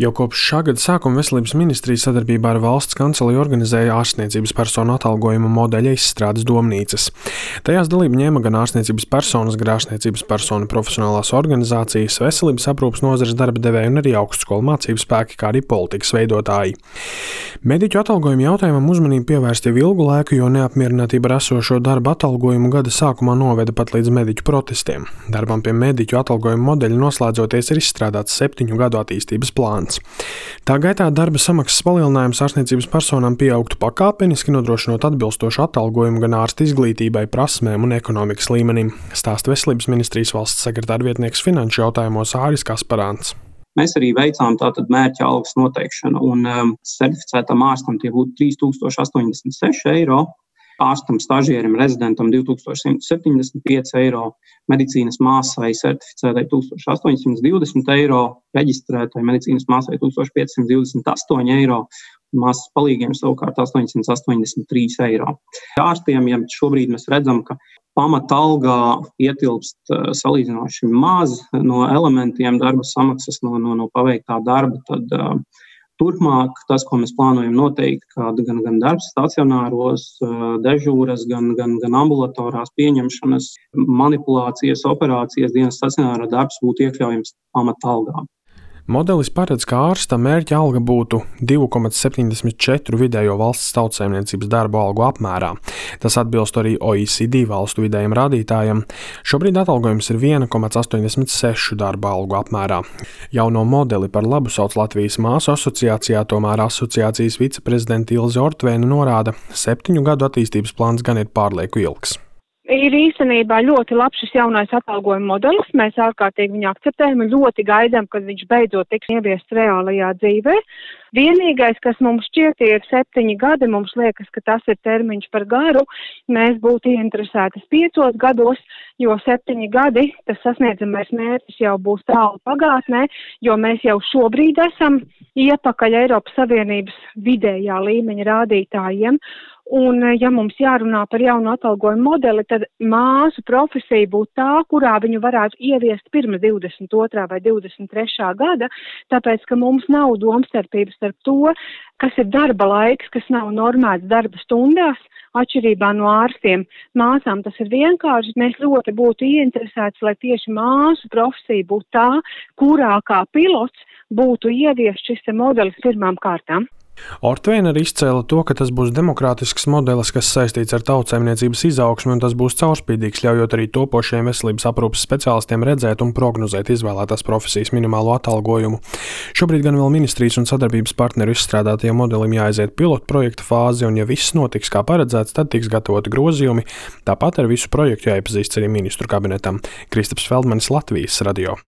Jau kopš šā gada sākuma Veselības ministrija sadarbībā ar Valsts kancelei organizēja ārstniecības personu atalgojuma modeļa izstrādes domnīcas. Tajās dalību ņēma gan ārstniecības personas, gan ārstniecības personu profesionālās organizācijas, veselības aprūpes nozares darba devēji un arī augstskolu mācību spēki, kā arī politikas veidotāji. Mediķu atalgojuma jautājumam uzmanību pievērst jau ilgu laiku, jo neapmierinātība ar esošo darba atalgojumu gada sākumā noveda pat līdz mediķu protestiem. Darbam pie mediķu atalgojuma modeļa noslēdzoties ir izstrādāts 7 gadu attīstības plāns. Tā gaitā darba samaksas palielinājums ārstniecības personām pieaugtu pakāpeniski, nodrošinot atbilstošu atalgojumu gan ārsta izglītībai, prasmēm un ekonomikas līmenim, stāsta Veselības ministrijas valsts sekretāra vietnieks finanšu jautājumos Āris Kasparāns. Mēs arī veicām tātad mērķa algas noteikšanu, un certificētam ārstam tie būtu 3086 eiro, ārstam stažierim rezidentam 2175 eiro, medicīnas māsai certificētai 1820 eiro, reģistrētai medicīnas māsai 1528 eiro, māsas palīgiem savukārt 883 eiro. Ārstiem, ja šobrīd mēs redzam, ka pamata algā ietilpst salīdzinoši maz no elementiem darba samaksas no paveiktā darba, tad turpmāk tas, ko mēs plānojam noteikt, kā gan darbs stacionāros, dežūras, gan ambulatorās pieņemšanas, manipulācijas, operācijas, dienas stacionāra darbs būtu iekļaujams pamata algā. Modelis paredz, ka ārsta mērķa alga būtu 2,74 vidējo valsts tautsaimniecības darba algu apmērā. Tas atbilst arī OECD valstu vidējiem rādītājiem. Šobrīd atalgojums ir 1,86 darba algu apmērā. Jauno modeli par labu sauc Latvijas māsu asociācijā, tomēr asociācijas viceprezidente Ilze Ortvēne norāda, 7 gadu attīstības plāns gan ir pārlieku ilgs. Ir īstenībā ļoti labs šis jaunais atalgojuma modelis. Mēs ārkārtīgi viņu akceptējam un ļoti gaidām, kad viņš beidzot tiks ieviests reālajā dzīvē. Vienīgais, kas mums šķiet, ir 7 gadi. Mums liekas, ka tas ir termiņš par garu. Mēs būtu ieinteresētas 5 gados, jo 7 gadi, tas sasniedzamais mērķis jau būs tālu pagātnē, jo mēs jau šobrīd esam iepakaļ Eiropas Savienības vidējā līmeņa rādītājiem. Un, ja mums jārunā par jaunu atalgojumu modeli, tad māsu profesija būtu tā, kurā viņu varētu ieviest pirms 22. vai 23. gada, tāpēc, ka mums nav domstarpības starp to, kas ir darba laiks, kas nav normēts darba stundās, atšķirībā no ārstiem. Māsām tas ir vienkārši. Mēs ļoti būtu ieinteresēti, lai tieši māsu profesija būtu tā, kurā kā pilots būtu ieviest šis modelis pirmām kārtām. Ortvēne arī izcēla to, ka tas būs demokrātisks modelis, kas saistīts ar tautsaimniecības izaugsmi, un tas būs caurspīdīgs, ļaujot arī topošiem veselības aprūpes speciālistiem redzēt un prognozēt izvēlētās profesijas minimālo atalgojumu. Šobrīd gan vēl ministrijas un sadarbības partneru izstrādātajiem modelim jāaiziet pilotu projekta fāzi, un ja viss notiks kā paredzēts, tad tiks gatavoti grozījumi. Tāpat ar visu projektu jāiepazīst arī ministru kabinetam. Kristaps Feldmanis, Latvijas radio.